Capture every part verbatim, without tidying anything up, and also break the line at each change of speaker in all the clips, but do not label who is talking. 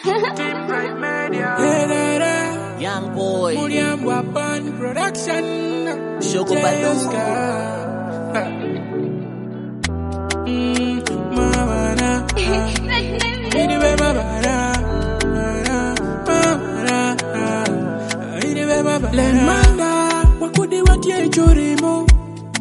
Young boy,
Production,
Shogo Baluska.
Lemanda wakudi watie chorimo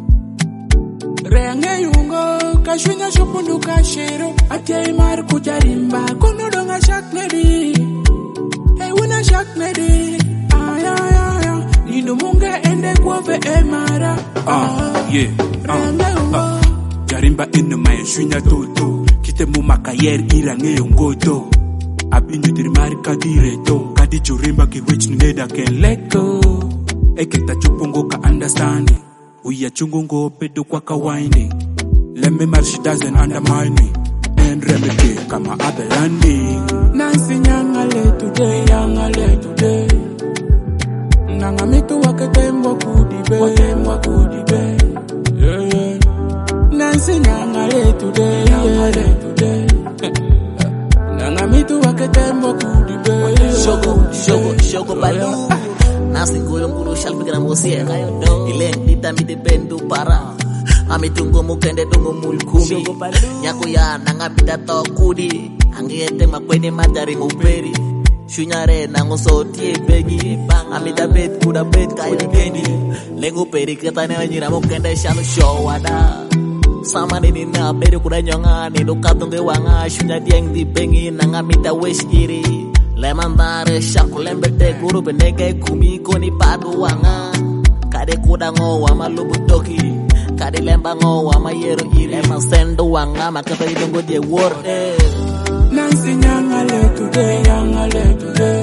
Reange yungo kashunya shopundu kashiro Atie imar kujarimba kono donga shak nedi Hey wuna shak nedi Aya aya aya Nino munge ende kwave emara
Ah yeah ah Jarimba ino maya shunya toto Kite mumaka yer irange yungoto Abinyo dirimari kadireto Kadi jorimba kiwich neda ken leko Eketa chupungo ka understanding Uya chungungo pedo kwa kawaii Lemme mar she doesn't undermine me And remedy kama abelandi
Nansi nyangale today, nyangale today Nanga mitu waketembo kudibe Watembo kudibe yeah, yeah. Nansi nyangale today, nyangale today Nanga mitu waketembo kudibe
Shogo, Shogo, Shogo Balu. Nasi ngulung ngulu shalpi kena musia kayo do. Ileng dita mi dependu para. Ami tunggu mukende tunggu mulkumi. Nyaku ya nanga bida to kudi. Angi ete makwene matari muperi. Shunyare nango sotie begi. Ami da bet kuda bet kayo kendi. Lengu peri ketane wanyira mukende shalu show ada. Sama nini na beri kuda nyongani. Dukatunge wanga shunya dieng di bengi. Nanga mita wish kiri. Lemandare shaku lembete guru benege kumi koni padu wanga. Kade kuda ngo wama lubu toki. Kade lemba ngo wama yero iri. Ema sendo wanga makata idongo die word eh.
Nansi nyangale today, nyangale today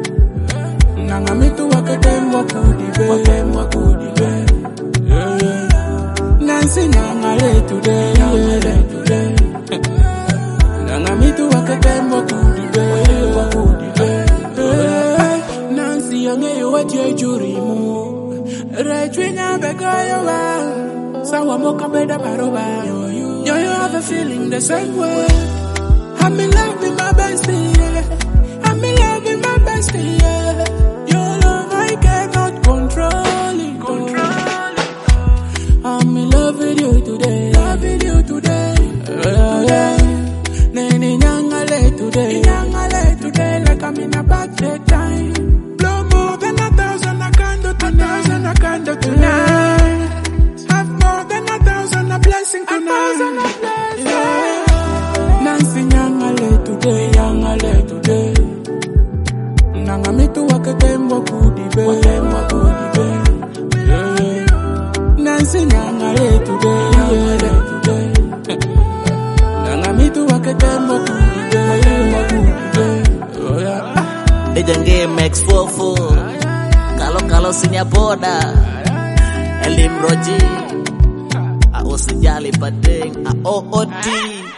Nanga mitu waketembo kudibe Watembo kudibe yeah, yeah. Nansi nyangale today, nyangale today Nanga mitu waketembo kudibe Watembo kudibe yeah. Nansi yangeyo watie jurimu Rechwinya begayo wa Sawa moka beda baroba Yo, you have a feeling the same way I'm in love with my bestie, yeah. I'm in love with my bestie, yeah. Your love I cannot control it, control it. I'm in love with you today, love with you today, uh, today. Nene nyangale today, nyangale today, like I'm in a bad time. Blow more than a thousand, I can't do tonight, a thousand, I can't do tonight. Have more than a thousand, a blessing tonight, a thousand, a blessing. Yeah. Nansi nyangale today, nyangale today Nanga mitu waketembo kudibe Watembo kudibe yeah, yeah. Nansi nyangale today, nyangale today Nanga mitu waketembo kudibe Watembo kudibe oh, yeah.
Dejange Max Fofo. Kalau kalau sinya boda Elim Roji. A osijali padeng a O O T.